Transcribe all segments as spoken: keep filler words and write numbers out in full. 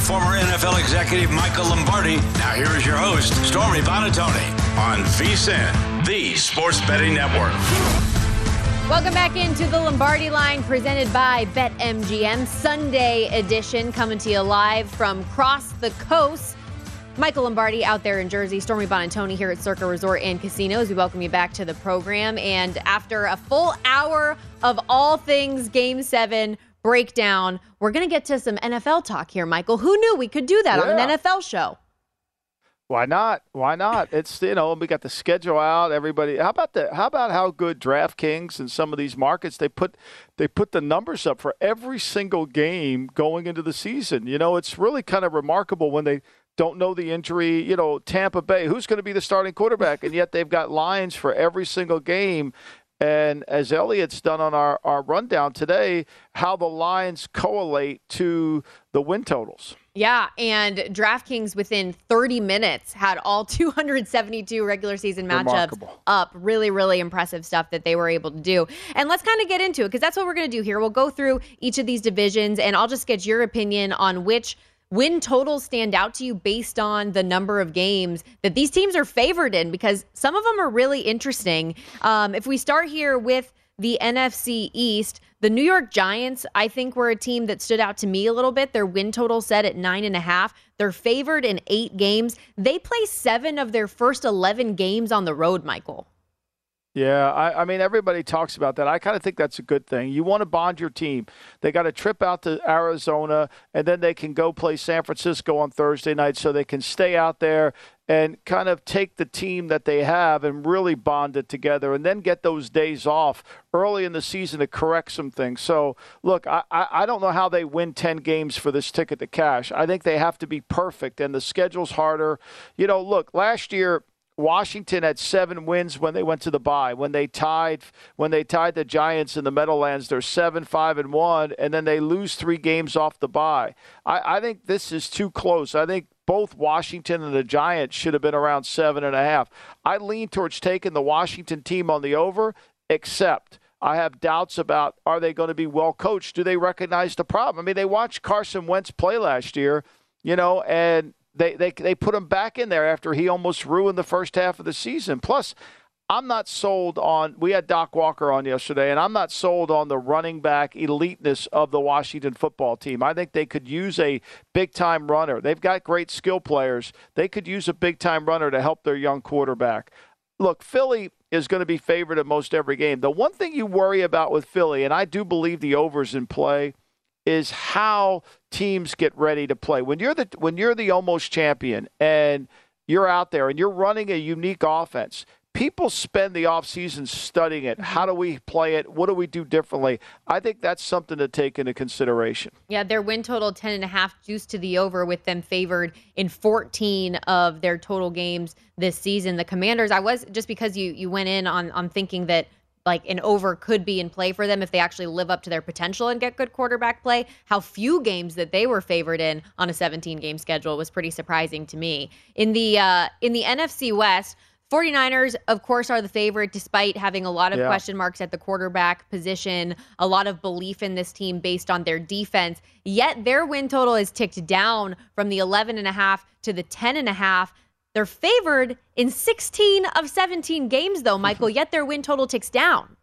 former N F L executive Michael Lombardi. Now here is your host, Stormy Buonantony, on V S I N, the Sports Betting Network. Welcome back into the Lombardi Line, presented by BetMGM, Sunday edition, coming to you live from across the coast. Michael Lombardi out there in Jersey, Stormy Buonantony here at Circa Resort and Casinos. We welcome you back to the program. And after a full hour of all things Game seven breakdown, we're going to get to some N F L talk here, Michael. Who knew we could do that yeah. on an N F L show? Why not? Why not? It's, you know, we got the schedule out. Everybody, how about the how about how good DraftKings and some of these markets, they put they put the numbers up for every single game going into the season. You know, it's really kind of remarkable when they don't know the injury. You know, Tampa Bay, who's going to be the starting quarterback, and yet they've got lines for every single game. And as Elliot's done on our, our rundown today, how the lines correlate to the win totals. Yeah, and DraftKings within thirty minutes had all two hundred seventy-two regular season matchups Remarkable. up. Really, really impressive stuff that they were able to do. And let's kind of get into it, because that's what we're going to do here. We'll go through each of these divisions, and I'll just get your opinion on which win totals stand out to you based on the number of games that these teams are favored in, because some of them are really interesting. Um, if we start here with the N F C East, the New York Giants, I think, were a team that stood out to me a little bit. Their win total set at nine and a half. They're favored in eight games. They play seven of their first eleven games on the road, Michael. Yeah, I, I mean, everybody talks about that. I kind of think that's a good thing. You want to bond your team. They got a trip out to Arizona, and then they can go play San Francisco on Thursday night, so they can stay out there and kind of take the team that they have and really bond it together, and then get those days off early in the season to correct some things. So, look, I, I don't know how they win ten games for this ticket to cash. I think they have to be perfect, and the schedule's harder. You know, look, last year – Washington had seven wins when they went to the bye. When they tied, when they tied the Giants in the Meadowlands, they're seven, five, and one, and then they lose three games off the bye. I, I think this is too close. I think both Washington and the Giants should have been around seven and a half. I lean towards taking the Washington team on the over, except I have doubts about, are they going to be well coached? Do they recognize the problem? I mean, they watched Carson Wentz play last year, you know, and They, they they put him back in there after he almost ruined the first half of the season. Plus, I'm not sold on – we had Doc Walker on yesterday, and I'm not sold on the running back eliteness of the Washington football team. I think they could use a big-time runner. They've got great skill players. They could use a big-time runner to help their young quarterback. Look, Philly is going to be favored in most every game. The one thing you worry about with Philly, and I do believe the over's in play, is how teams get ready to play. When you're the when you're the almost champion and you're out there and you're running a unique offense, people spend the offseason studying it. How do we play it? What do we do differently? I think that's something to take into consideration. Yeah, their win total ten and a half, juiced to the over, with them favored in fourteen of their total games this season. The Commanders, I was just because you you went in on on thinking that like an over could be in play for them if they actually live up to their potential and get good quarterback play. How few games that they were favored in on a seventeen-game schedule was pretty surprising to me. In the uh, in the N F C West, 49ers, of course, are the favorite, despite having a lot of yeah. question marks at the quarterback position, a lot of belief in this team based on their defense. Yet their win total is ticked down from the eleven and a half to the ten and a half. They're favored in sixteen of seventeen games, though, Michael, yet their win total ticks down.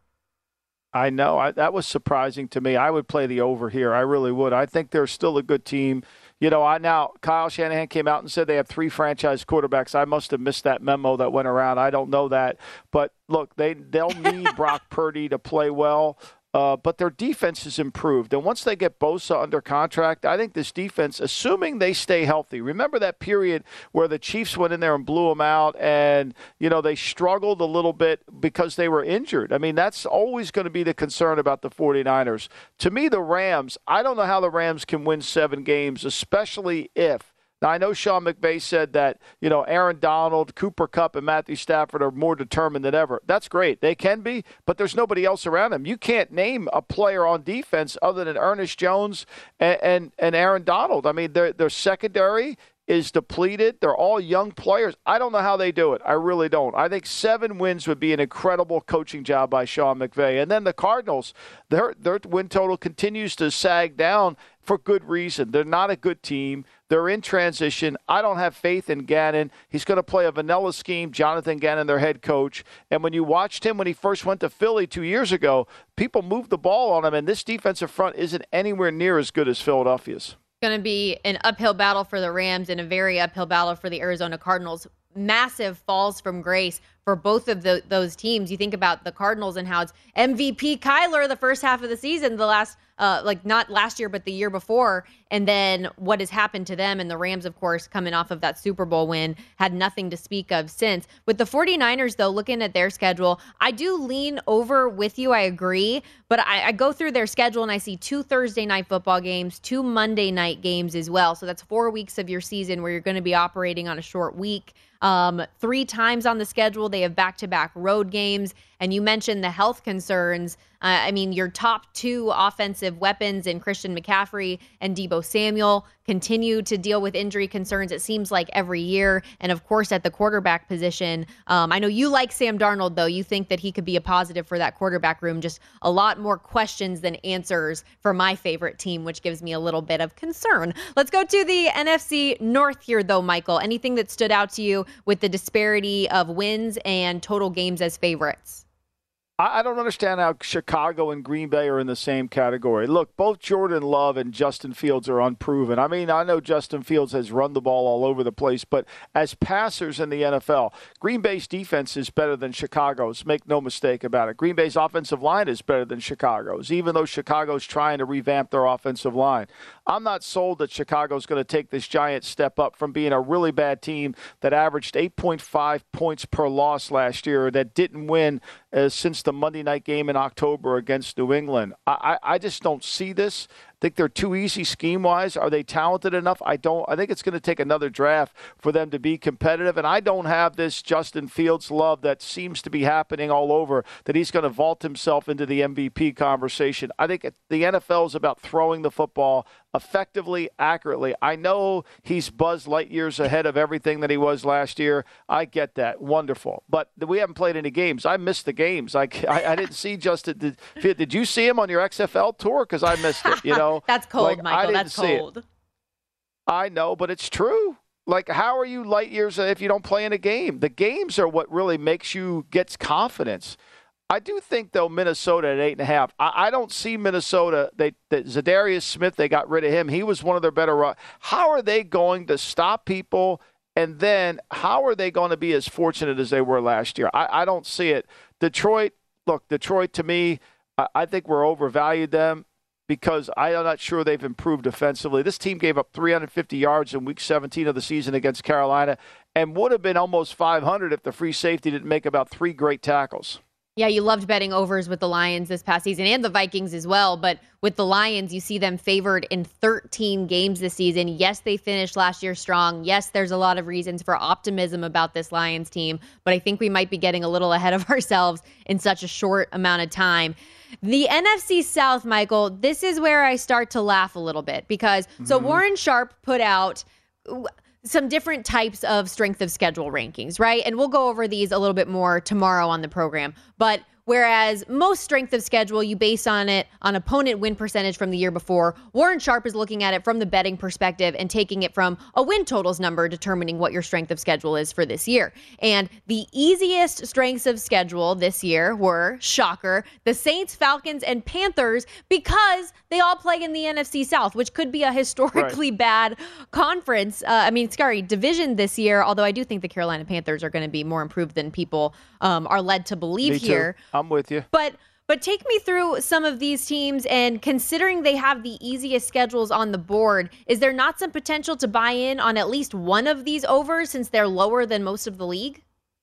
I know. I, that was surprising to me. I would play the over here. I really would. I think they're still a good team. You know, I now Kyle Shanahan came out and said they have three franchise quarterbacks. I must have missed that memo that went around. I don't know that. But, look, they, they'll need Brock Purdy to play well. Uh, but their defense has improved. And once they get Bosa under contract, I think this defense, assuming they stay healthy, remember that period where the Chiefs went in there and blew them out and, you know, they struggled a little bit because they were injured. I mean, that's always going to be the concern about the 49ers. To me, the Rams, I don't know how the Rams can win seven games, especially if, now, I know Sean McVay said that, you know, Aaron Donald, Cooper Kupp, and Matthew Stafford are more determined than ever. That's great. They can be, but there's nobody else around them. You can't name a player on defense other than Ernest Jones and, and, and Aaron Donald. I mean, their their secondary is depleted. They're all young players. I don't know how they do it. I really don't. I think seven wins would be an incredible coaching job by Sean McVay. And then the Cardinals, their their win total continues to sag down for good reason. They're not a good team. They're in transition. I don't have faith in Gannon. He's going to play a vanilla scheme, Jonathan Gannon, their head coach. And when you watched him when he first went to Philly two years ago, people moved the ball on him, and this defensive front isn't anywhere near as good as Philadelphia's. Going to be an uphill battle for the Rams and a very uphill battle for the Arizona Cardinals. Massive falls from grace for both of the, those teams. You think about the Cardinals and how it's M V P Kyler the first half of the season, the last, uh, like not last year, but the year before. And then what has happened to them, and the Rams, of course, coming off of that Super Bowl win, had nothing to speak of since. With the 49ers, though, looking at their schedule, I do lean over with you. I agree. But I, I go through their schedule and I see two Thursday night football games, two Monday night games as well. So that's four weeks of your season where you're going to be operating on a short week. Um, three times on the schedule, they have back-to-back road games. And you mentioned the health concerns. Uh, I mean, your top two offensive weapons in Christian McCaffrey and Deebo Samuel continue to deal with injury concerns, it seems like, every year. And, of course, at the quarterback position, um, I know you like Sam Darnold, though. You think that he could be a positive for that quarterback room. Just a lot more questions than answers for my favorite team, which gives me a little bit of concern. Let's go to the N F C North here, though, Michael. Anything that stood out to you with the disparity of wins and total games as favorites? I don't understand how Chicago and Green Bay are in the same category. Look, both Jordan Love and Justin Fields are unproven. I mean, I know Justin Fields has run the ball all over the place, but as passers in the N F L, Green Bay's defense is better than Chicago's. Make no mistake about it. Green Bay's offensive line is better than Chicago's, even though Chicago's trying to revamp their offensive line. I'm not sold that Chicago's going to take this giant step up from being a really bad team that averaged eight point five points per loss last year, that didn't win uh, since the Monday night game in October against New England. I, I, I just don't see this. I think they're too easy scheme-wise. Are they talented enough? I don't. I think it's going to take another draft for them to be competitive, and I don't have this Justin Fields love that seems to be happening all over, that he's going to vault himself into the M V P conversation. I think the N F L is about throwing the football effectively, accurately. I know he's Buzz light years ahead of everything that he was last year. I get that. Wonderful. But we haven't played any games. I missed the games. I, I, I didn't see Justin. Did, did you see him on your X F L tour? Because I missed it, you know. That's cold, like, Michael. That's cold. It. I know, but it's true. Like, how are you light years if you don't play in a game? The games are what really makes you get confidence. I do think, though, Minnesota at eight and a half. I, I don't see Minnesota. They, they Zadarius Smith, they got rid of him. He was one of their better. How are they going to stop people? And then how are they going to be as fortunate as they were last year? I, I don't see it. Detroit, look, Detroit to me, I, I think we're overvalued them, because I am not sure they've improved defensively. This team gave up three hundred fifty yards in week seventeen of the season against Carolina and would have been almost five hundred if the free safety didn't make about three great tackles. Yeah, you loved betting overs with the Lions this past season and the Vikings as well. But with the Lions, you see them favored in thirteen games this season. Yes, they finished last year strong. Yes, there's a lot of reasons for optimism about this Lions team. But I think we might be getting a little ahead of ourselves in such a short amount of time. The N F C South, Michael, this is where I start to laugh a little bit. Because, mm-hmm. so Warren Sharp put out some different types of strength of schedule rankings, right? And we'll go over these a little bit more tomorrow on the program. But whereas most strength of schedule, you base on it on opponent win percentage from the year before, Warren Sharp is looking at it from the betting perspective and taking it from a win totals number, determining what your strength of schedule is for this year. And the easiest strengths of schedule this year were, shocker, the Saints, Falcons, and Panthers, because they all play in the N F C South, which could be a historically right. bad conference. Uh, I mean, sorry, division this year, although I do think the Carolina Panthers are going to be more improved than people um, are led to believe Me here. Too. I'm with you. But but take me through some of these teams, and considering they have the easiest schedules on the board, is there not some potential to buy in on at least one of these overs since they're lower than most of the league?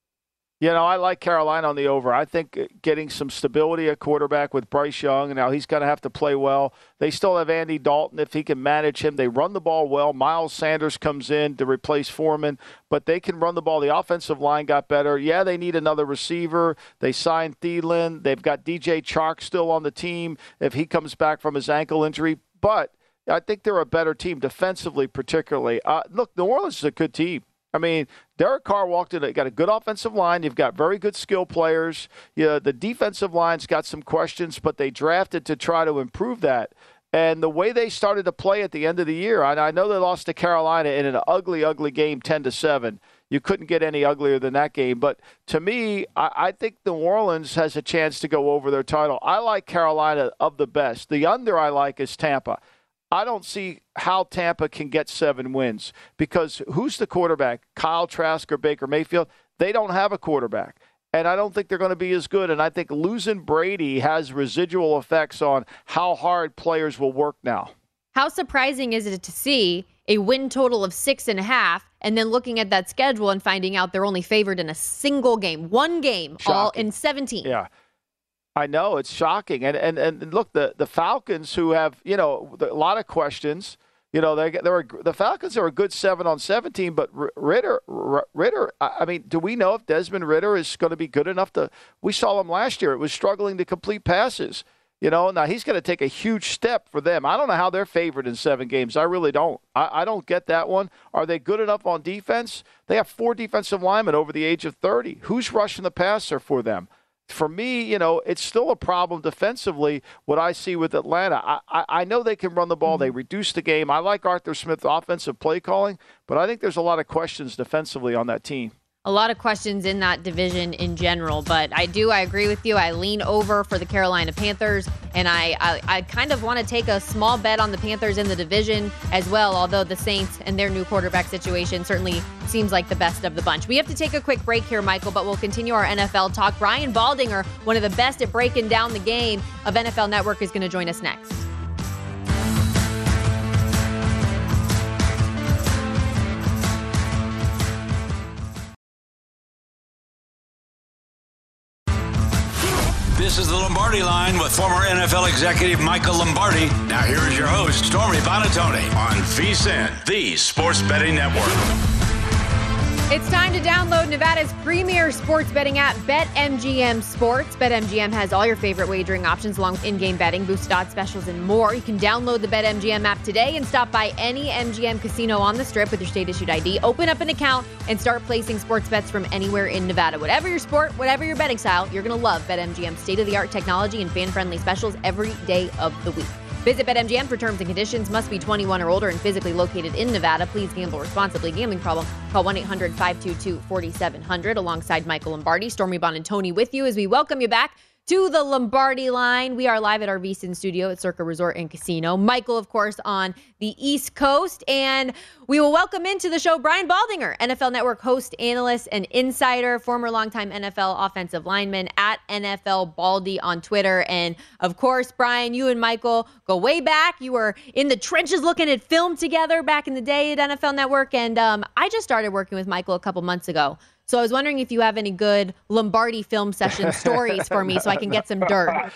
You know, I like Carolina on the over. I think getting some stability at quarterback with Bryce Young, and now he's going to have to play well. They still have Andy Dalton if he can manage him. They run the ball well. Miles Sanders comes in to replace Foreman, but they can run the ball. The offensive line got better. Yeah, they need another receiver. They signed Thielen. They've got D J Chark still on the team if he comes back from his ankle injury. But I think they're a better team defensively particularly. Uh, look, New Orleans is a good team. I mean, Derek Carr walked in. They got a good offensive line. You've got very good skill players. Yeah, the defensive line's got some questions, but they drafted to try to improve that. And the way they started to play at the end of the year, and I know they lost to Carolina in an ugly, ugly game, ten to seven. You couldn't get any uglier than that game. But to me, I, I think New Orleans has a chance to go over their title. I like Carolina of the best. The under I like is Tampa. I don't see how Tampa can get seven wins because who's the quarterback? Kyle Trask or Baker Mayfield? They don't have a quarterback. And I don't think they're going to be as good. And I think losing Brady has residual effects on how hard players will work now. How surprising is it to see a win total of six and a half and then looking at that schedule and finding out they're only favored in a single game, one game, Shocking. all in seventeen? Yeah. I know, it's shocking. And and, and look, the, the Falcons, who have, you know, a lot of questions, you know, they they're a, the Falcons are a good seven on seventeen, but Ritter, Ritter, I mean, do we know if Desmond Ritter is going to be good enough to – we saw him last year. It was struggling to complete passes. You know, now he's going to take a huge step for them. I don't know how they're favored in seven games. I really don't. I, I don't get that one. Are they good enough on defense? They have four defensive linemen over the age of thirty. Who's rushing the passer for them? For me, you know, it's still a problem defensively, what I see with Atlanta. I, I, I know they can run the ball. They reduce the game. I like Arthur Smith's offensive play calling, but I think there's a lot of questions defensively on that team. A lot of questions in that division in general, but I do, I agree with you. I lean over for the Carolina Panthers, and I, I, I kind of want to take a small bet on the Panthers in the division as well, although the Saints and their new quarterback situation certainly seems like the best of the bunch. We have to take a quick break here, Michael, but we'll continue our N F L talk. Brian Baldinger, one of the best at breaking down the game of N F L Network, is going to join us next. This is the Lombardi Line with former N F L executive Michael Lombardi. Now here is your host, Stormy Buonantony, on VSiN, the Sports Betting Network. It's time to download Nevada's premier sports betting app, BetMGM Sports. BetMGM has all your favorite wagering options along with in-game betting, boosted odds specials, and more. You can download the BetMGM app today and stop by any M G M casino on the Strip with your state-issued I D. Open up an account and start placing sports bets from anywhere in Nevada. Whatever your sport, whatever your betting style, you're going to love BetMGM's state-of-the-art technology and fan-friendly specials every day of the week. Visit BetMGM for terms and conditions. Must be twenty-one or older and physically located in Nevada. Please gamble responsibly. Gambling problem? Call one eight hundred five two two four seven zero zero. Alongside Michael Lombardi, Stormy Buonantony with you as we welcome you back to the Lombardi Line. We are live at our VSiN studio at Circa Resort and Casino. Michael, of course, on the East Coast. And we will welcome into the show Brian Baldinger, N F L Network host, analyst, and insider, former longtime N F L offensive lineman, at N F L Baldy on Twitter. And, of course, Brian, you and Michael go way back. You were in the trenches looking at film together back in the day at N F L Network. And um, I just started working with Michael a couple months ago. So I was wondering if you have any good Lombardi film session stories for me so I can get some dirt.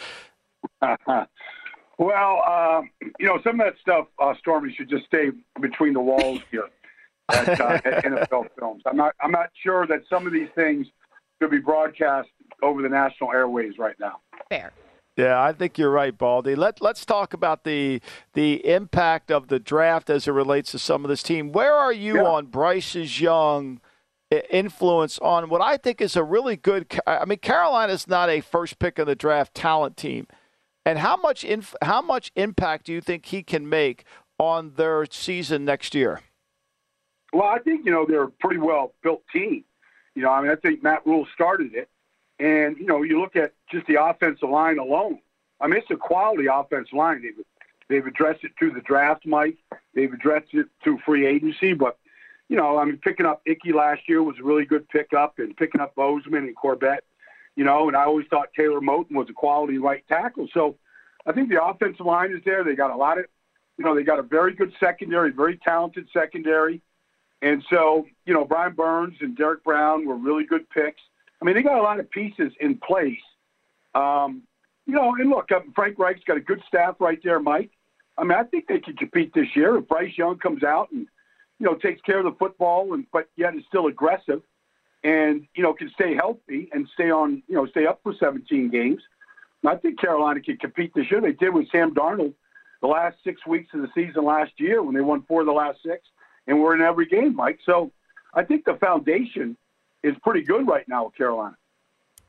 Well, uh, you know, some of that stuff, uh, Stormy, should just stay between the walls here at, uh, at N F L Films. I'm not, I'm not sure that some of these things should be broadcast over the national airways right now. Fair. Yeah, I think you're right, Baldy. Let, let's talk about the the impact of the draft as it relates to some of this team. Where are you yeah. on Bryce's Young influence on what I think is a really good – I mean, Carolina's not a first pick of the draft talent team. And how much inf- how much impact do you think he can make on their season next year? Well, I think, you know, they're a pretty well-built team. You know, I mean, I think Matt Rule started it. And, you know, you look at just the offensive line alone. I mean, it's a quality offensive line. They've, they've addressed it through the draft, Mike. They've addressed it through free agency. But, you know, I mean, picking up Ickey last year was a really good pickup, and picking up Bozeman and Corbett, you know, and I always thought Taylor Moton was a quality right tackle. So I think the offensive line is there. They got a lot of, you know, they got a very good secondary, very talented secondary. And so, you know, Brian Burns and Derek Brown were really good picks. I mean, they got a lot of pieces in place. Um, you know, and look, uh, Frank Reich's got a good staff right there, Mike. I mean, I think they can compete this year if Bryce Young comes out and, you know, takes care of the football, and but yet is still aggressive and, you know, can stay healthy and stay on, you know, stay up for seventeen games. And I think Carolina can compete this year. They did with Sam Darnold the last six weeks of the season last year when they won four of the last six, and we're in every game, Mike. So I think the foundation is pretty good right now with Carolina.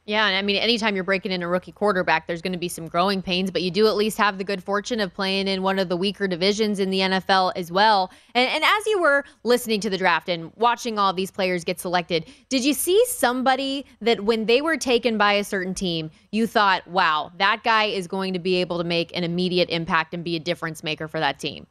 Yeah, and I mean, anytime you're breaking in a rookie quarterback, there's going to be some growing pains, but you do at least have the good fortune of playing in one of the weaker divisions in the N F L as well. And, and as you were listening to the draft and watching all these players get selected, did you see somebody that when they were taken by a certain team, you thought, wow, that guy is going to be able to make an immediate impact and be a difference maker for that team?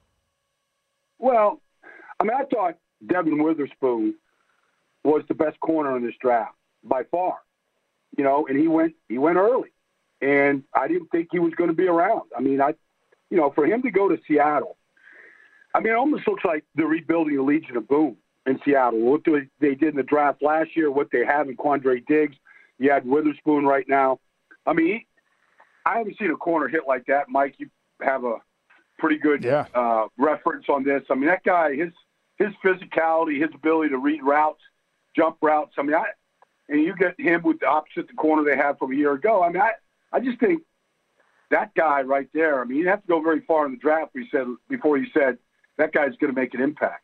Well, I mean, I thought Devin Witherspoon was the best corner in this draft by far. You know, and he went he went early, and I didn't think he was going to be around. I mean, I, you know, for him to go to Seattle, I mean, it almost looks like they're rebuilding the Legion of Boom in Seattle. What they did in the draft last year, what they have in Quandre Diggs, you had Witherspoon right now. I mean, he, I haven't seen a corner hit like that. Mike, you have a pretty good yeah. uh, reference on this. I mean, that guy, his his physicality, his ability to read routes, jump routes. I mean, I. And you get him with the opposite the corner they had from a year ago. I mean, I, I just think that guy right there, I mean, you have to go very far in the draft before you said, before you said that guy's going to make an impact.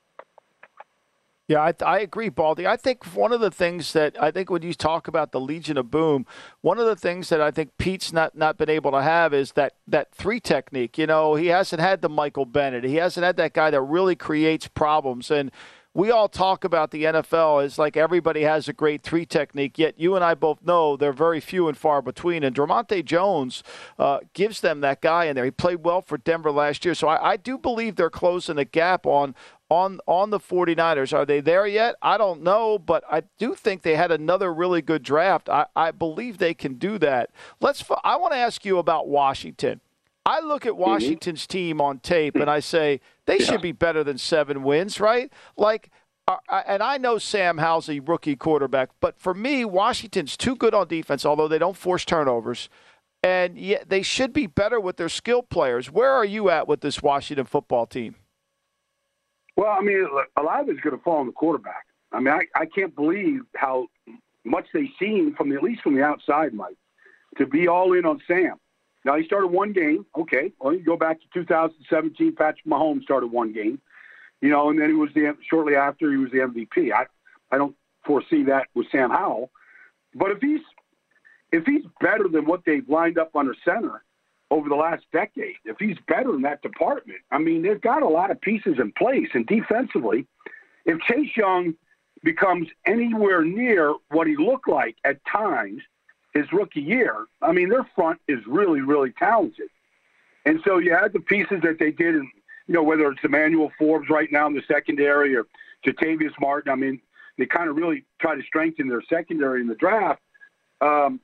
Yeah, I, I agree, Baldy. I think one of the things that I think when you talk about the Legion of Boom, one of the things that I think Pete's not, not been able to have is that, that three technique. You know, he hasn't had the Michael Bennett. He hasn't had that guy that really creates problems. And we all talk about the N F L as like everybody has a great three technique, yet you and I both know they're very few and far between. And Dramonte Jones uh, gives them that guy in there. He played well for Denver last year. So I, I do believe they're closing the gap on on on the 49ers. Are they there yet? I don't know, but I do think they had another really good draft. I, I believe they can do that. Let's. I want to ask you about Washington. I look at Washington's mm-hmm. team on tape and I say they yeah. should be better than seven wins, right? Like, uh, and I know Sam Howell's a rookie quarterback, but for me, Washington's too good on defense, although they don't force turnovers, and yet they should be better with their skilled players. Where are you at with this Washington football team? Well, I mean, a lot of it's going to fall on the quarterback. I mean, I, I can't believe how much they seem from the, at least from the outside, Mike, to be all in on Sam. Now, he started one game. Okay. Well, you go back to two thousand seventeen, Patrick Mahomes started one game, you know, and then he was the, shortly after he was the M V P. I, I don't foresee that with Sam Howell, but if he's, if he's better than what they've lined up under center over the last decade, if he's better in that department, I mean, they've got a lot of pieces in place. And defensively, if Chase Young becomes anywhere near what he looked like at times his rookie year, I mean, their front is really, really talented. And so you add the pieces that they did, in, you know, whether it's Emmanuel Forbes right now in the secondary or Jatavius Martin, I mean, they kind of really try to strengthen their secondary in the draft. Um,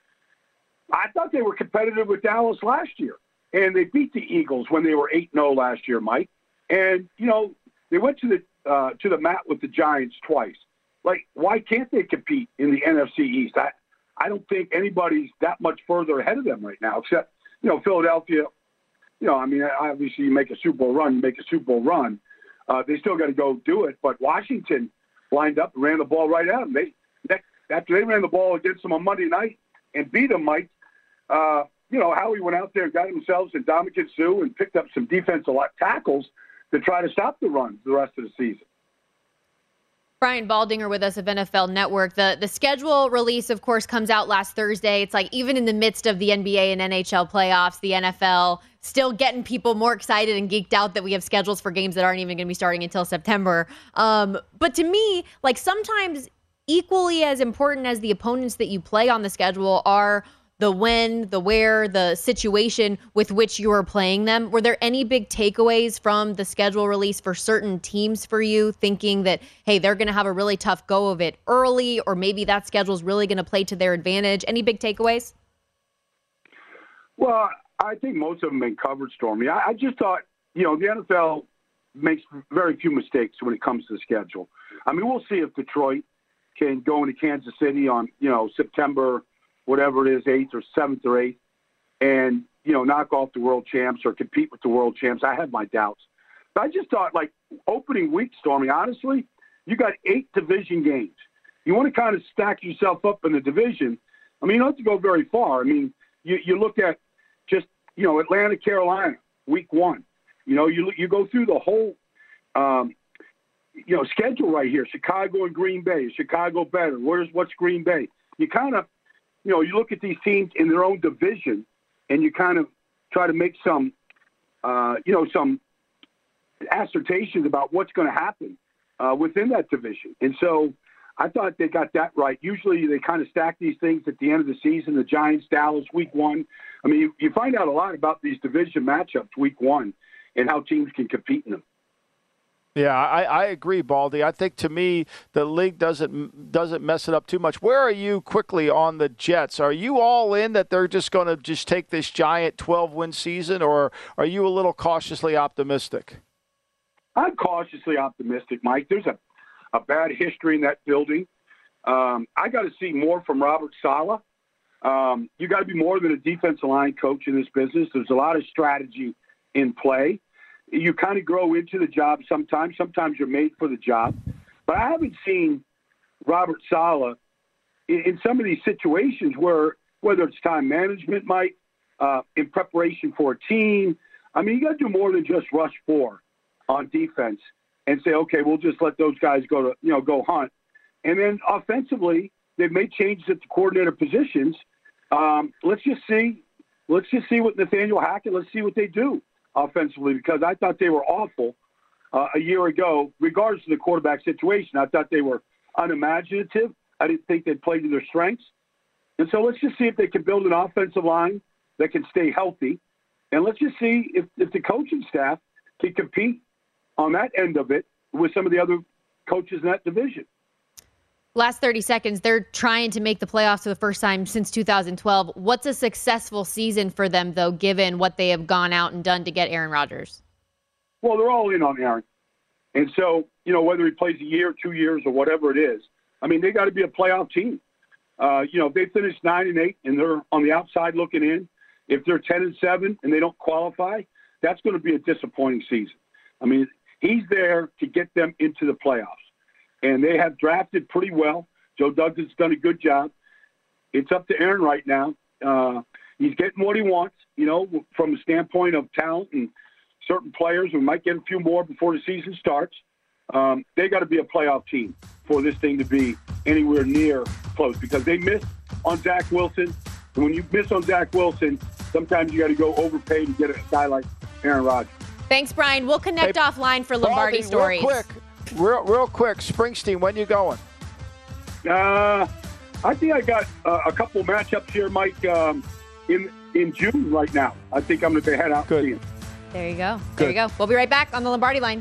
I thought they were competitive with Dallas last year, and they beat the Eagles when they were eight and oh last year, Mike. And, you know, they went to the uh, to the mat with the Giants twice. Like, why can't they compete in the N F C East? I, I don't think anybody's that much further ahead of them right now, except, you know, Philadelphia. You know, I mean, obviously you make a Super Bowl run, you make a Super Bowl run. Uh, they still got to go do it. But Washington lined up and ran the ball right at them. They, they after they ran the ball against them on Monday night and beat them, Mike, uh, you know, Howie went out there and got themselves and Ndamukong Suh and picked up some defensive tackles to try to stop the run the rest of the season. Brian Baldinger with us of N F L Network. The the schedule release, of course, comes out last Thursday. It's like even in the midst of the N B A and N H L playoffs, the N F L still getting people more excited and geeked out that we have schedules for games that aren't even going to be starting until September. Um, but to me, like sometimes equally as important as the opponents that you play on the schedule are the when, the where, the situation with which you are playing them. Were there any big takeaways from the schedule release for certain teams for you, thinking that, hey, they're going to have a really tough go of it early, or maybe that schedule is really going to play to their advantage? Any big takeaways? Well, I think most of them have been covered, Stormy. I, I just thought, you know, the N F L makes very few mistakes when it comes to the schedule. I mean, we'll see if Detroit can go into Kansas City on, you know, September whatever it is, eighth or seventh or eighth, and, you know, knock off the world champs or compete with the world champs. I have my doubts. But I just thought, like, opening week, Stormy, honestly, you got eight division games. You want to kind of stack yourself up in the division. I mean, you don't have to go very far. I mean, you, you look at just, you know, Atlanta, Carolina, week one. You know, you you go through the whole, um, you know, schedule right here. Chicago and Green Bay. Is Chicago better? Where's what's Green Bay? You kind of you know, you look at these teams in their own division and you kind of try to make some, uh, you know, some assertions about what's going to happen uh, within that division. And so I thought they got that right. Usually they kind of stack these things at the end of the season, the Giants, Dallas, week one. I mean, you, you find out a lot about these division matchups week one and how teams can compete in them. Yeah, I, I agree, Baldy. I think to me the league doesn't doesn't mess it up too much. Where are you quickly on the Jets? Are you all in that they're just going to just take this giant twelve-win season, or are you a little cautiously optimistic? I'm cautiously optimistic, Mike. There's a, a bad history in that building. Um, I got to see more from Robert Saleh. Um, you got to be more than a defensive line coach in this business. There's a lot of strategy in play. You kind of grow into the job sometimes. Sometimes you're made for the job. But I haven't seen Robert Saleh in, in some of these situations where, whether it's time management, Mike, uh, in preparation for a team. I mean, you got to do more than just rush four on defense and say, okay, we'll just let those guys go to, you know, go hunt. And then offensively, they've made changes at the coordinator positions. Um, let's just see, let's just see what Nathaniel Hackett, let's see what they do offensively, because I thought they were awful uh, a year ago, regardless of the quarterback situation. I thought they were unimaginative. I didn't think they played to their strengths. And so let's just see if they can build an offensive line that can stay healthy. And let's just see if, if the coaching staff can compete on that end of it with some of the other coaches in that division. Last thirty seconds, they're trying to make the playoffs for the first time since two thousand twelve. What's a successful season for them, though, given what they have gone out and done to get Aaron Rodgers? Well, they're all in on Aaron. And so, you know, whether he plays a year, two years, or whatever it is, I mean, they got to be a playoff team. Uh, you know, if they finish nine and eight and they're on the outside looking in, if they're ten and seven and they don't qualify, that's going to be a disappointing season. I mean, he's there to get them into the playoffs. And they have drafted pretty well. Joe Douglas has done a good job. It's up to Aaron right now. Uh, he's getting what he wants, you know, from a standpoint of talent and certain players. We might get a few more before the season starts. Um, they got to be a playoff team for this thing to be anywhere near close, because they missed on Zach Wilson. And when you miss on Zach Wilson, sometimes you got to go overpay to get a guy like Aaron Rodgers. Thanks, Brian. We'll connect hey, offline for Lombardi Baldy, stories. Real quick. Real, real quick, Springsteen, when you going? Uh, I think I got uh, a couple matchups here, Mike, um, in in June right now. I think I'm going to head out Good. and see him. There you go. Good. There you go. We'll be right back on the Lombardi line.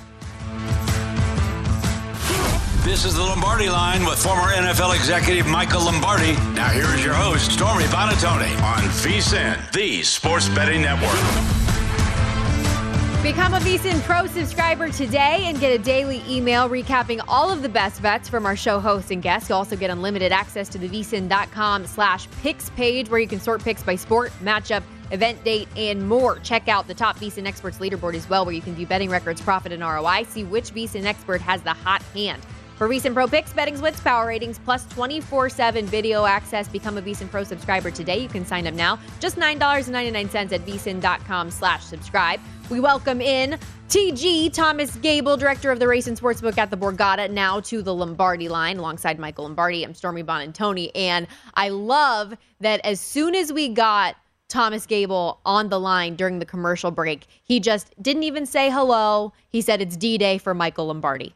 This is the Lombardi Line with former N F L executive Michael Lombardi. Now here is your host, Stormy Buonantony, on VSiN, the Sports Betting Network. Become a VSiN Pro subscriber today and get a daily email recapping all of the best bets from our show hosts and guests. You'll also get unlimited access to the VSiN.com slash picks page, where you can sort picks by sport, matchup, event date, and more. Check out the top VSiN experts leaderboard as well, where you can view betting records, profit, and R O I. See which VSiN expert has the hot hand. For VSiN Pro Picks, betting splits, power ratings, plus twenty-four seven video access. Become a VSiN Pro subscriber today. You can sign up now. Just nine dollars and ninety-nine cents at VSiN.com slash subscribe. We welcome in T G, Thomas Gable, director of the Race and Sportsbook at the Borgata, now to the Lombardi Line alongside Michael Lombardi. I'm Stormy Buonantony, and I love that as soon as we got Thomas Gable on the line during the commercial break, he just didn't even say hello. He said it's D-Day for Michael Lombardi.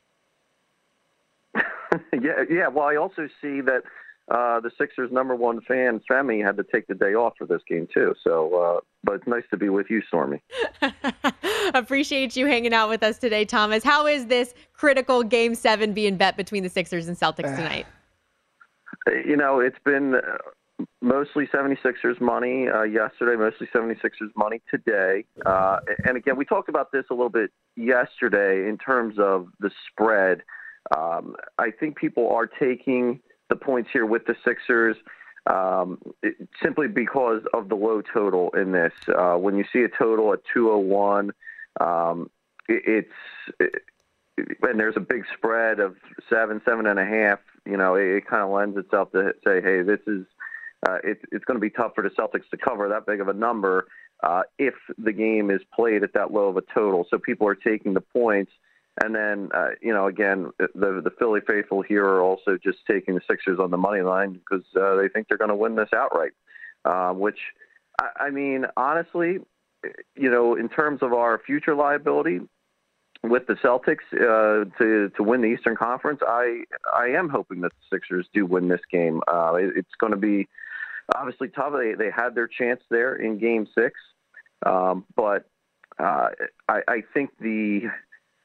yeah, yeah. Well, I also see that uh, the Sixers' number one fan, Femi, had to take the day off for this game too. So, uh, but it's nice to be with you, Stormy. Appreciate you hanging out with us today, Thomas. How is this critical Game Seven being bet between the Sixers and Celtics tonight? You know, it's been uh, mostly seventy-sixers money uh, yesterday, mostly seventy-sixers money today. Uh, and again, we talked about this a little bit yesterday in terms of the spread. Um, I think people are taking the points here with the Sixers um, it, simply because of the low total in this. Uh, when you see a total at two oh one, um, it, it's it, and there's a big spread of seven, seven and a half. You know, it, it kind of lends itself to say, hey, this is uh, it, it's going to be tough for the Celtics to cover that big of a number uh, if the game is played at that low of a total. So people are taking the points. And then, uh, you know, again, the the Philly faithful here are also just taking the Sixers on the money line because uh, they think they're going to win this outright, uh, which, I, I mean, honestly, you know, in terms of our future liability with the Celtics uh, to to win the Eastern Conference, I I am hoping that the Sixers do win this game. Uh, it, it's going to be obviously tough. They, they had their chance there in Game six, um, but uh, I, I think the –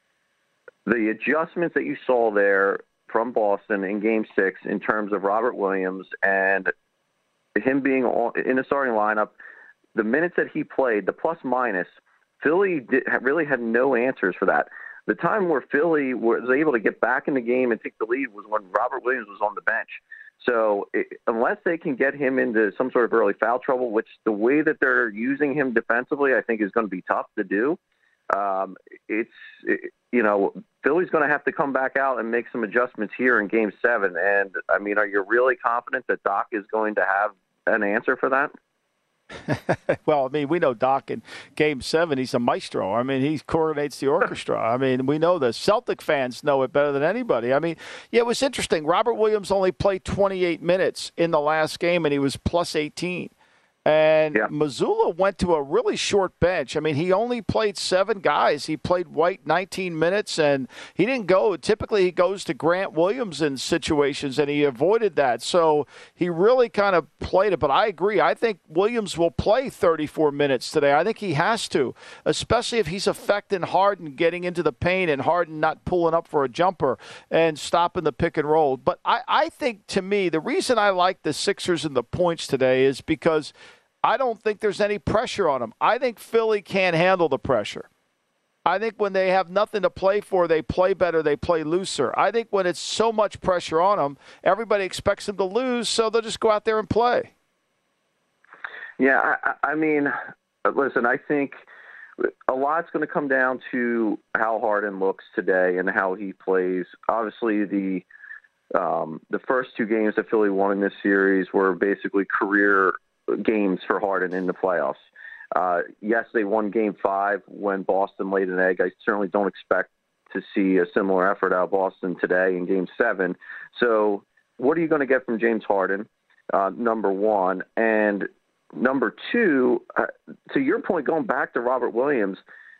The adjustments that you saw there from Boston in Game Six in terms of Robert Williams and him being in the starting lineup, the minutes that he played, the plus minus, Philly did, really had no answers for that. The time where Philly was able to get back in the game and take the lead was when Robert Williams was on the bench. So it, unless they can get him into some sort of early foul trouble, which the way that they're using him defensively, I think is going to be tough to do. Um, it's, it, you know, Philly's going to have to come back out and make some adjustments here in Game seven. And, I mean, are you really confident that Doc is going to have an answer for that? Well, I mean, we know Doc in Game seven, he's a maestro. I mean, he coordinates the orchestra. I mean, we know the Celtic fans know it better than anybody. I mean, yeah, it was interesting. Robert Williams only played twenty-eight minutes in the last game, and he was plus eighteen. And yeah. Mazzulla went to a really short bench. I mean, he only played seven guys. He played White nineteen minutes, and he didn't go. Typically, he goes to Grant Williams in situations, and he avoided that. So he really kind of played it. But I agree. I think Williams will play thirty-four minutes today. I think he has to, especially if he's affecting Harden getting into the paint and Harden not pulling up for a jumper and stopping the pick and roll. But I, I think, to me, the reason I like the Sixers and the points today is because I don't think there's any pressure on them. I think Philly can't handle the pressure. I think when they have nothing to play for, they play better, they play looser. I think when it's so much pressure on them, everybody expects them to lose, so they'll just go out there and play. Yeah, I, I mean, listen, I think a lot's going to come down to how Harden looks today and how he plays. Obviously, the um, the first two games that Philly won in this series were basically career games for Harden in the playoffs. Uh, yes, they won Game Five when Boston laid an egg. I certainly don't expect to see a similar effort out of Boston today in Game Seven. So, what are you going to get from James Harden? Uh, number one, and number two, uh, to your point, going back to Robert Williams,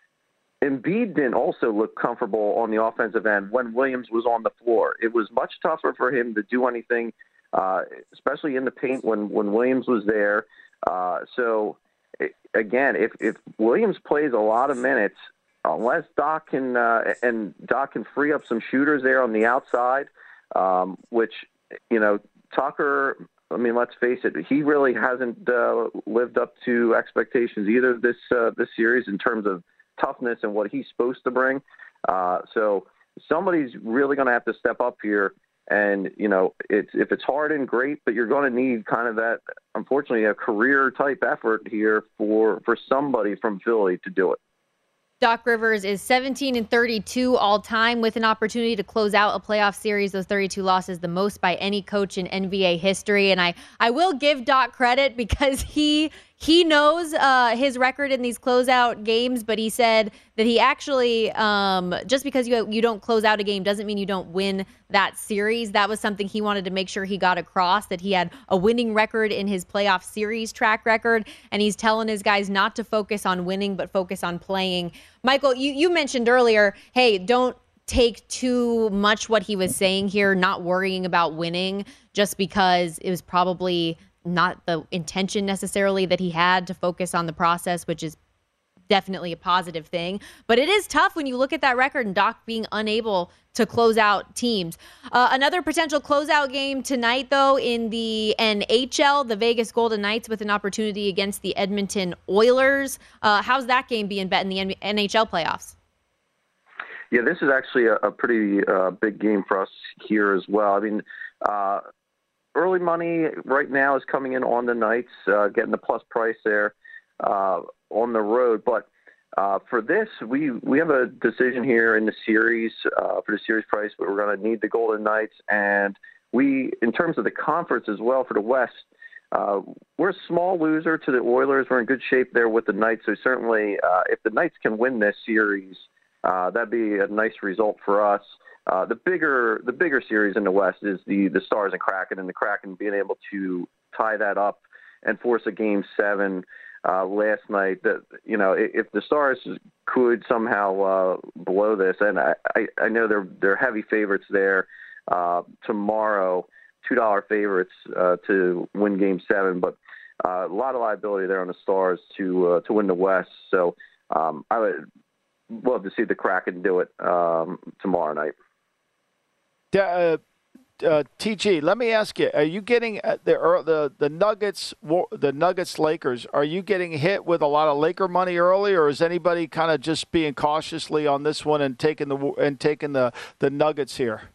Embiid didn't also look comfortable on the offensive end when Williams was on the floor. It was much tougher for him to do anything. Uh, especially in the paint when, when Williams was there. Uh, so, it, again, if, if Williams plays a lot of minutes, unless Doc can uh, and Doc can free up some shooters there on the outside, um, which, you know, Tucker, I mean, let's face it, he really hasn't uh, lived up to expectations either this uh, this series in terms of toughness and what he's supposed to bring. Uh, so somebody's really going to have to step up here. And, you know, it's, if it's Harden, great, but you're going to need kind of that, unfortunately, a career-type effort here for, for somebody from Philly to do it. Doc Rivers is seventeen and thirty-two all time with an opportunity to close out a playoff series. Those thirty-two losses, the most by any coach in N B A history. And I, I will give Doc credit because he he knows uh, his record in these closeout games, but he said that he actually, um, just because you you don't close out a game doesn't mean you don't win that series. That was something he wanted to make sure he got across, that he had a winning record in his playoff series track record, and he's telling his guys not to focus on winning, but focus on playing. Michael, you, you mentioned earlier, hey, don't take too much what he was saying here, not worrying about winning just because it was probably not the intention necessarily that he had to focus on the process, which is definitely a positive thing. But it is tough when you look at that record and Doc being unable to close out teams. Uh, another potential closeout game tonight, though, in the N H L, the Vegas Golden Knights with an opportunity against the Edmonton Oilers. Uh, how's that game being bet in the N H L playoffs? Yeah, this is actually a, a pretty uh, big game for us here as well. I mean, uh, early money right now is coming in on the Knights, uh, getting the plus price there uh, on the road. But uh, for this, we, we have a decision here in the series uh, for the series price, but we're going to need the Golden Knights. And we, in terms of the conference as well for the West, uh, we're a small loser to the Oilers. We're in good shape there with the Knights. So certainly, uh, if the Knights can win this series, Uh, that'd be a nice result for us. Uh, the bigger the bigger series in the West is the the Stars and Kraken, and the Kraken being able to tie that up and force a game seven uh, last night. That you know, if the Stars could somehow uh, blow this, and I, I, I know they're they're heavy favorites there uh, tomorrow, two dollar favorites uh, to win game seven, but uh, a lot of liability there on the Stars to uh, to win the West. So um, I would love to see the Kraken do it um, tomorrow night. Uh, uh, T G, let me ask you: are you getting uh, the the the Nuggets, the Nuggets Lakers? Are you getting hit with a lot of Laker money early, or is anybody kind of just being cautiously on this one and taking the and taking the, the Nuggets here?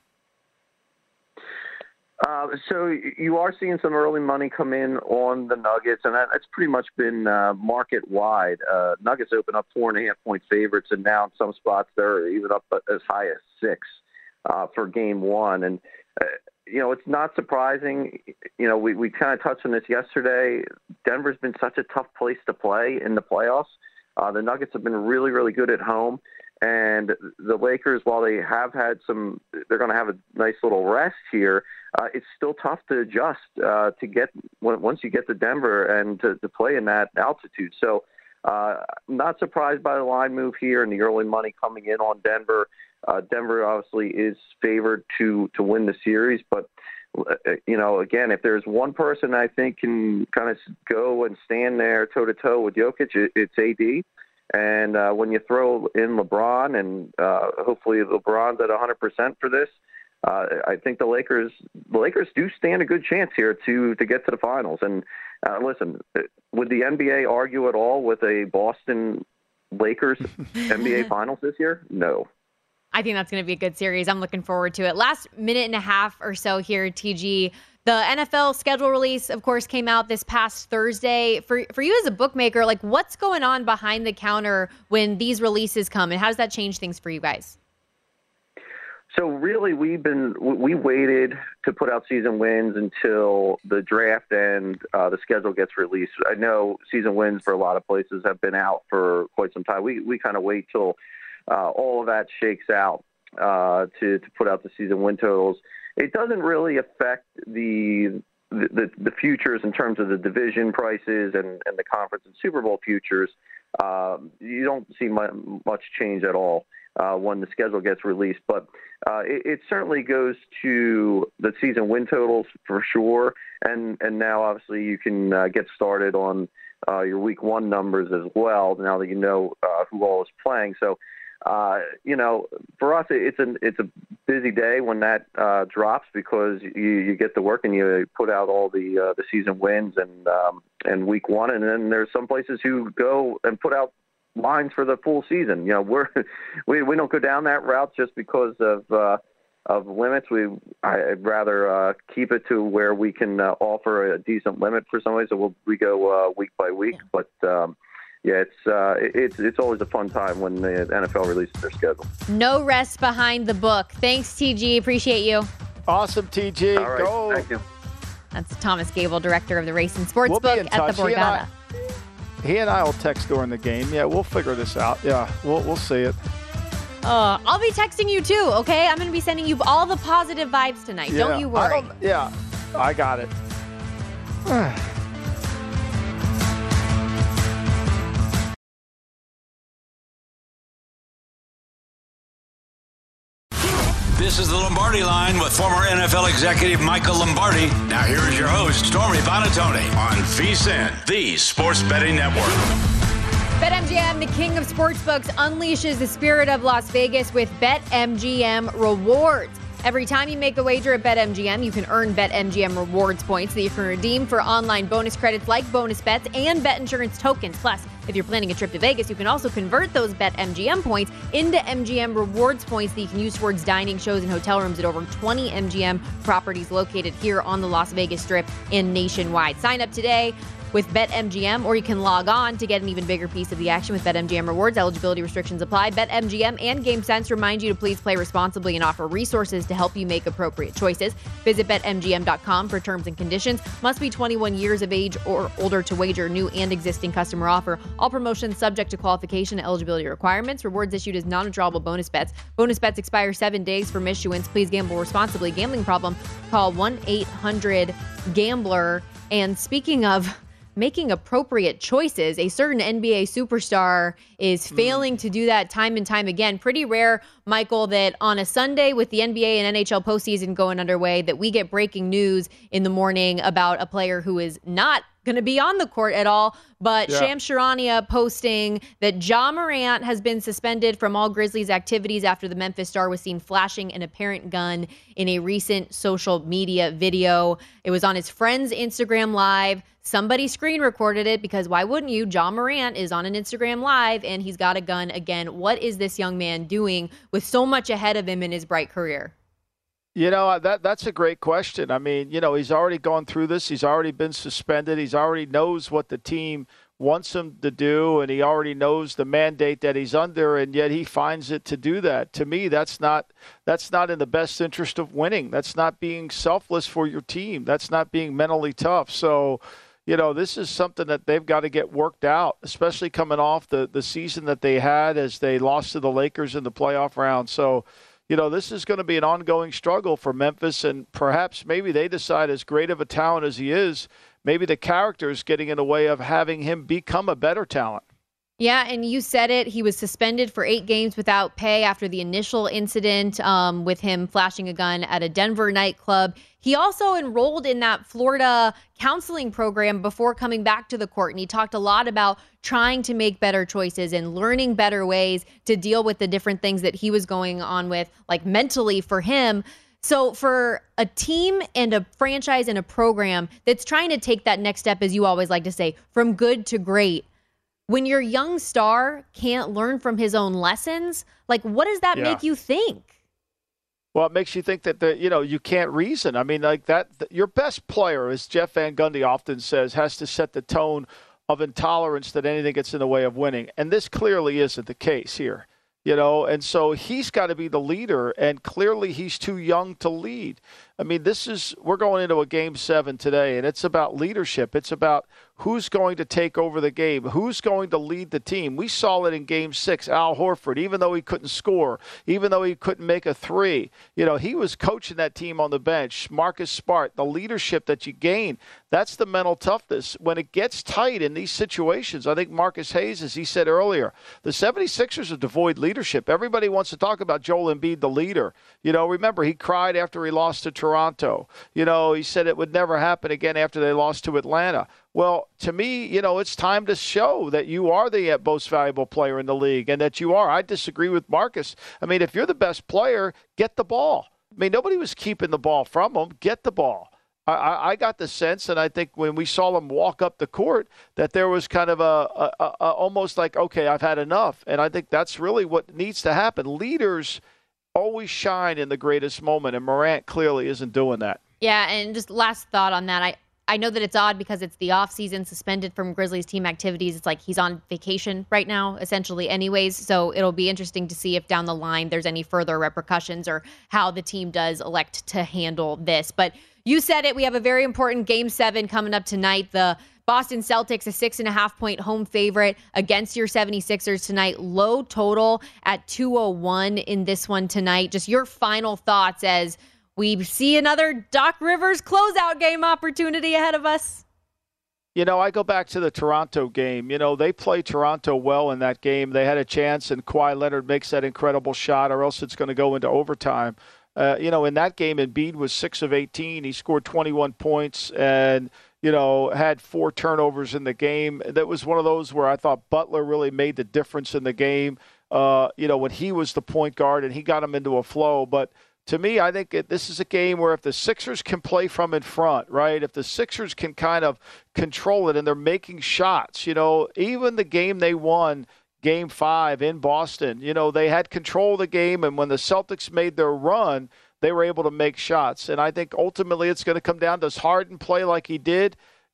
Uh, so you are seeing some early money come in on the Nuggets, and that, that's pretty much been uh, market wide. Uh, Nuggets open up four and a half point favorites, and now in some spots they're even up as high as six. Uh, for game one. And, uh, you know, it's not surprising. You know, we, we kind of touched on this yesterday. Denver's been such a tough place to play in the playoffs. Uh, the Nuggets have been really, really good at home. And the Lakers, while they have had some, they're going to have a nice little rest here, uh, it's still tough to adjust uh, to get, once you get to Denver and to, to play in that altitude. So uh, not surprised by the line move here and the early money coming in on Denver. Uh, Denver obviously is favored to, to win the series, but, uh, you know, again, if there's one person I think can kind of go and stand there toe-to-toe with Jokic, it, it's A D. And uh, when you throw in LeBron, and uh, hopefully LeBron's at one hundred percent for this, uh, I think the Lakers the Lakers do stand a good chance here to, to get to the finals. And uh, listen, would the N B A argue at all with a Boston Lakers N B A Finals this year? No. I think that's going to be a good series. I'm looking forward to it. Last minute and a half or so here, T G. The N F L schedule release, of course, came out this past Thursday. For for you as a bookmaker, like what's going on behind the counter when these releases come, and how does that change things for you guys? So really, we've been we waited to put out season wins until the draft and uh, the schedule gets released. I know season wins for a lot of places have been out for quite some time. We we kind of wait till Uh, all of that shakes out uh, to, to put out the season win totals. It doesn't really affect the, the the futures in terms of the division prices and, and the conference and Super Bowl futures. Um, you don't see much change at all uh, when the schedule gets released. But uh, it, it certainly goes to the season win totals for sure. And, and now, obviously, you can uh, get started on uh, your week one numbers as well now that you know uh, who all is playing. So, Uh, you know, for us, it's a it's a busy day when that uh, drops because you, you get to work and you put out all the uh, the season wins and um, and week one, and then there's some places who go and put out lines for the full season. You know, we're we we don't go down that route just because of uh, of limits. We I'd rather uh, keep it to where we can uh, offer a decent limit for somebody. So we'll, we go uh, week by week, but. Um, Yeah, it's uh, it's it's always a fun time when the N F L releases their schedule. No rest behind the book. Thanks, T G. Appreciate you. Awesome, T G. All right, Go. thank you. That's Thomas Gable, director of the Race and Sports We'll Book be in at touch. the Borgata. He and, I, he and I will text during the game. Yeah, we'll figure this out. Yeah, we'll we'll see it. Uh, I'll be texting you too, okay? I'm going to be sending you all the positive vibes tonight. Yeah, don't you worry. I don't, yeah, I got it. This is the Lombardi Line with former N F L executive Michael Lombardi. Now here is your host, Stormy Buonantony, on VSiN, the Sports Betting Network. BetMGM, the king of sportsbooks, unleashes the spirit of Las Vegas with BetMGM Rewards. Every time you make a wager at BetMGM, you can earn BetMGM Rewards points that you can redeem for online bonus credits like bonus bets and bet insurance tokens. Plus, if you're planning a trip to Vegas, you can also convert those BetMGM points into M G M Rewards points that you can use towards dining, shows, and hotel rooms at over twenty M G M properties located here on the Las Vegas Strip and nationwide. Sign up today with BetMGM, or you can log on to get an even bigger piece of the action with BetMGM Rewards. Eligibility restrictions apply. BetMGM and GameSense remind you to please play responsibly and offer resources to help you make appropriate choices. Visit Bet M G M dot com for terms and conditions. Must be twenty-one years of age or older to wager. New and existing customer offer. All promotions subject to qualification and eligibility requirements. Rewards issued as non-withdrawable bonus bets. Bonus bets expire seven days from issuance. Please gamble responsibly. Gambling problem? Call one eight hundred gambler. And speaking of making appropriate choices, a certain N B A superstar is failing mm. to do that time and time again. Pretty rare, Michael, that on a Sunday with the N B A and N H L postseason going underway, that we get breaking news in the morning about a player who is not going to be on the court at all. But yeah. Shams Charania posting that Ja Morant has been suspended from all Grizzlies activities after the Memphis Star was seen flashing an apparent gun in a recent social media video. It was on his friend's Instagram Live. Somebody screen recorded it because why wouldn't you? Ja Morant is on an Instagram Live and he's got a gun again. What is this young man doing with so much ahead of him in his bright career? You know, that that's a great question. I mean, you know, he's already gone through this. He's already been suspended. He's already knows what the team wants him to do, and he already knows the mandate that he's under, and yet he finds it to do that. To me, that's not that's not in the best interest of winning. That's not being selfless for your team. That's not being mentally tough. So, you know, this is something that they've got to get worked out, especially coming off the, the season that they had as they lost to the Lakers in the playoff round. So, you know, this is going to be an ongoing struggle for Memphis, and perhaps maybe they decide, as great of a talent as he is, maybe the character is getting in the way of having him become a better talent. Yeah, and you said it. He was suspended for eight games without pay after the initial incident um, with him flashing a gun at a Denver nightclub. He also enrolled in that Florida counseling program before coming back to the court, and he talked a lot about trying to make better choices and learning better ways to deal with the different things that he was going on with, like mentally for him. So for a team and a franchise and a program that's trying to take that next step, as you always like to say, from good to great, when your young star can't learn from his own lessons, like, what does that yeah. make you think? Well, it makes you think that, the, you know, you can't reason. I mean, like that, the, your best player, as Jeff Van Gundy often says, has to set the tone of intolerance that anything gets in the way of winning. And this clearly isn't the case here, you know, and so he's got to be the leader, and clearly he's too young to lead. I mean, this is, we're going into a game seven today, and it's about leadership. It's about who's going to take over the game, who's going to lead the team. We saw it in game six, Al Horford, even though he couldn't score, even though he couldn't make a three, you know, he was coaching that team on the bench. Marcus Smart, the leadership that you gain, that's the mental toughness. When it gets tight in these situations, I think Marcus Hayes, as he said earlier, the seventy-sixers are devoid leadership. Everybody wants to talk about Joel Embiid, the leader. You know, remember, he cried after he lost to Toronto. You know, he said it would never happen again after they lost to Atlanta. Well, to me, you know, it's time to show that you are the most valuable player in the league and that you are. I disagree with Marcus. I mean, if you're the best player, get the ball. I mean, nobody was keeping the ball from him. Get the ball. I, I, I got the sense, and I think when we saw him walk up the court, that there was kind of a, a, a, a almost like, okay, I've had enough. And I think that's really what needs to happen. Leaders always shine in the greatest moment, and Morant clearly isn't doing that. Yeah, and just last thought on that. I, I know that it's odd because it's the offseason, suspended from Grizzlies team activities. It's like he's on vacation right now, essentially anyways. So it'll be interesting to see if down the line there's any further repercussions or how the team does elect to handle this. But you said it. We have a very important game seven coming up tonight. The Boston Celtics, a six and a half point home favorite against your seventy-sixers tonight. Low total at two oh one in this one tonight. Just your final thoughts as we see another Doc Rivers closeout game opportunity ahead of us. You know, I go back to the Toronto game. You know, they play Toronto well in that game. They had a chance, and Kawhi Leonard makes that incredible shot, or else it's going to go into overtime. Uh, you know, in that game, Embiid was six of eighteen. He scored twenty-one points and, you know, had four turnovers in the game. That was one of those where I thought Butler really made the difference in the game, uh, you know, when he was the point guard and he got him into a flow. But to me, I think it, this is a game where if the Sixers can play from in front, right, if the Sixers can kind of control it and they're making shots, you know, even the game they won, Game five in Boston, you know, they had control of the game, and when the Celtics made their run, they were able to make shots. And I think ultimately it's going to come down, does Harden play like he did?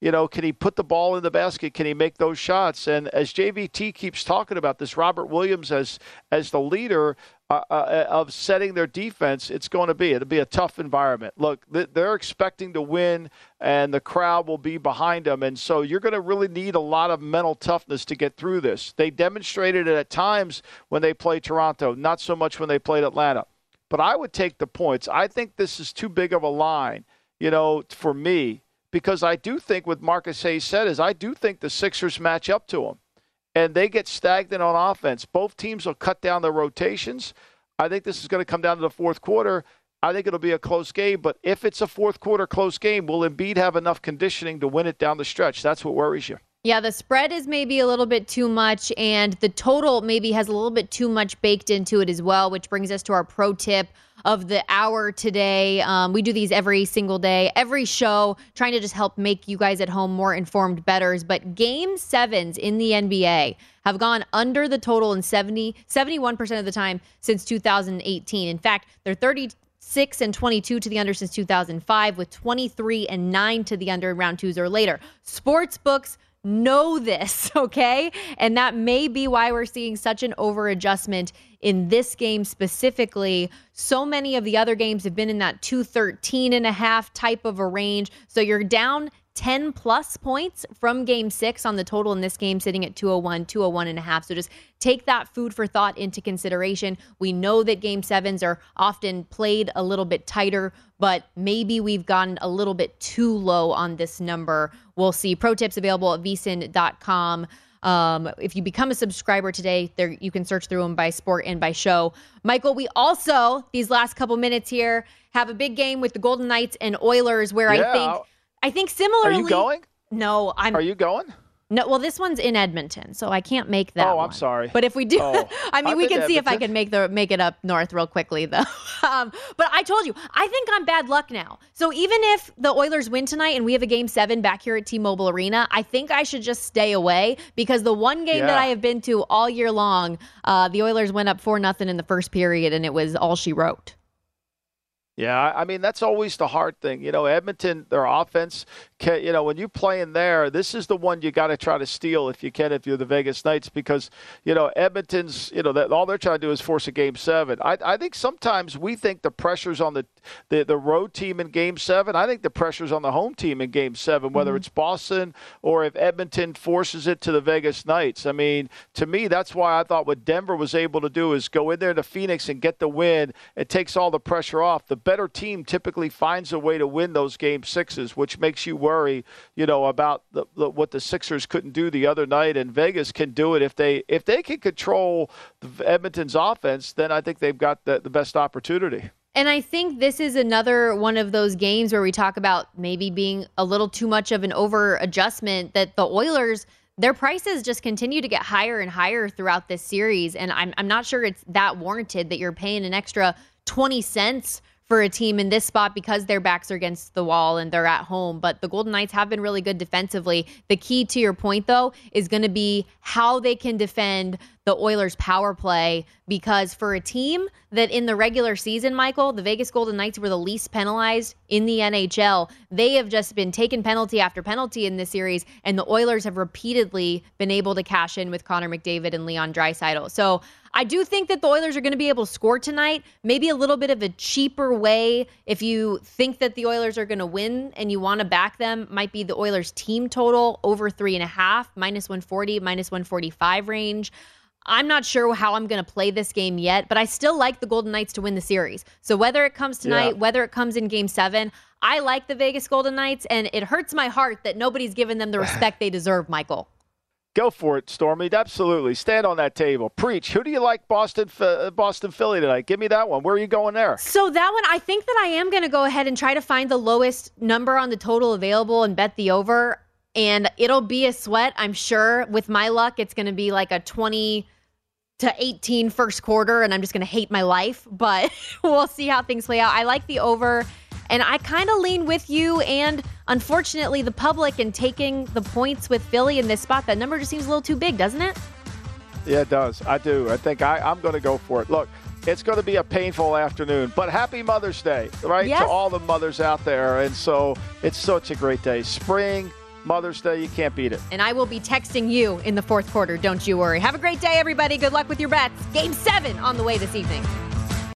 You know, can he put the ball in the basket? Can he make those shots? And as J V T keeps talking about this, Robert Williams as as the leader uh, uh, of setting their defense, it's going to be. It'll be a tough environment. Look, they're expecting to win, and the crowd will be behind them. And so you're going to really need a lot of mental toughness to get through this. They demonstrated it at times when they played Toronto, not so much when they played Atlanta. But I would take the points. I think this is too big of a line, you know, for me. Because I do think what Marcus Hayes said is I do think the Sixers match up to them. And they get stagnant on offense. Both teams will cut down their rotations. I think this is going to come down to the fourth quarter. I think it'll be a close game. But if it's a fourth quarter close game, will Embiid have enough conditioning to win it down the stretch? That's what worries you. Yeah, the spread is maybe a little bit too much, and the total maybe has a little bit too much baked into it as well, which brings us to our pro tip of the hour today. Um, we do these every single day, every show, trying to just help make you guys at home more informed bettors. But game sevens in the N B A have gone under the total in seventy, seventy-one percent of the time since two thousand eighteen. In fact, they're thirty-six and twenty-two to the under since two thousand five, with twenty-three and nine to the under in round twos or later. Sports books know this, okay? And that may be why we're seeing such an over adjustment in this game specifically. So many of the other games have been in that two thirteen and a half type of a range. So you're down ten plus points from game six on the total in this game, sitting at two oh one, two oh one and a half. So just take that food for thought into consideration. We know that game sevens are often played a little bit tighter, but maybe we've gotten a little bit too low on this number. We'll see. Pro tips available at V S I N dot com. Um, if you become a subscriber today, there you can search through them by sport and by show. Michael, we also, these last couple minutes here, have a big game with the Golden Knights and Oilers where yeah. I think I think similarly. Are you going? No, I'm. Are you going? No, well, this one's in Edmonton, so I can't make that. Oh, one. I'm sorry. But if we do, oh, I mean, I'm we can see Edmonton. if I can make the make it up north real quickly, though. um, but I told you, I think I'm bad luck now. So even if the Oilers win tonight and we have a game seven back here at T-Mobile Arena, I think I should just stay away because the one game yeah. that I have been to all year long, uh, the Oilers went up four nothing in the first period, and it was all she wrote. Yeah, I mean, that's always the hard thing. You know, Edmonton, their offense, can, you know, when you play in there, this is the one you got to try to steal if you can, if you're the Vegas Knights, because, you know, Edmonton's, you know, that all they're trying to do is force a game seven. I, I think sometimes we think the pressure's on the, the, the road team in game seven. I think the pressure's on the home team in game seven, whether mm-hmm. it's Boston or if Edmonton forces it to the Vegas Knights. I mean, to me, that's why I thought what Denver was able to do is go in there to Phoenix and get the win. It takes all the pressure off. The better team typically finds a way to win those game sixes, which makes you worry, you know, about the, the, what the Sixers couldn't do the other night, and Vegas can do it if they if they can control the Edmonton's offense. Then I think they've got the, the best opportunity. And I think this is another one of those games where we talk about maybe being a little too much of an over adjustment, that the Oilers, their prices just continue to get higher and higher throughout this series. And I'm I'm not sure it's that warranted that you're paying an extra twenty cents for a team in this spot because their backs are against the wall and they're at home. But the Golden Knights have been really good defensively. The key to your point, though, is going to be how they can defend the Oilers' power play, because for a team that in the regular season, Michael, the Vegas Golden Knights were the least penalized in the N H L. They have just been taking penalty after penalty in this series, and the Oilers have repeatedly been able to cash in with Connor McDavid and Leon Draisaitl. So I do think that the Oilers are going to be able to score tonight. Maybe a little bit of a cheaper way, if you think that the Oilers are going to win and you want to back them, might be the Oilers team total over three and a half, minus one forty, minus one forty-five range. I'm not sure how I'm going to play this game yet, but I still like the Golden Knights to win the series. So whether it comes tonight, yeah. whether it comes in game seven, I like the Vegas Golden Knights, and it hurts my heart that nobody's given them the respect they deserve, Michael. Go for it, Stormy. Absolutely. Stand on that table. Preach. Who do you like Boston, Boston, Philly tonight? Give me that one. Where are you going there? So that one, I think that I am going to go ahead and try to find the lowest number on the total available and bet the over. And it'll be a sweat, I'm sure. With my luck, it's going to be like a twenty to eighteen first quarter, and I'm just going to hate my life. But we'll see how things play out. I like the over, and I kind of lean with you and, unfortunately, the public in taking the points with Philly in this spot. That number just seems a little too big, doesn't it? Yeah, it does. I do. I think I, I'm going to go for it. Look, it's going to be a painful afternoon, but happy Mother's Day, right? Yes. To all the mothers out there. And so it's such a great day. Spring, Mother's Day. You can't beat it. And I will be texting you in the fourth quarter. Don't you worry. Have a great day, everybody. Good luck with your bets. Game seven on the way this evening.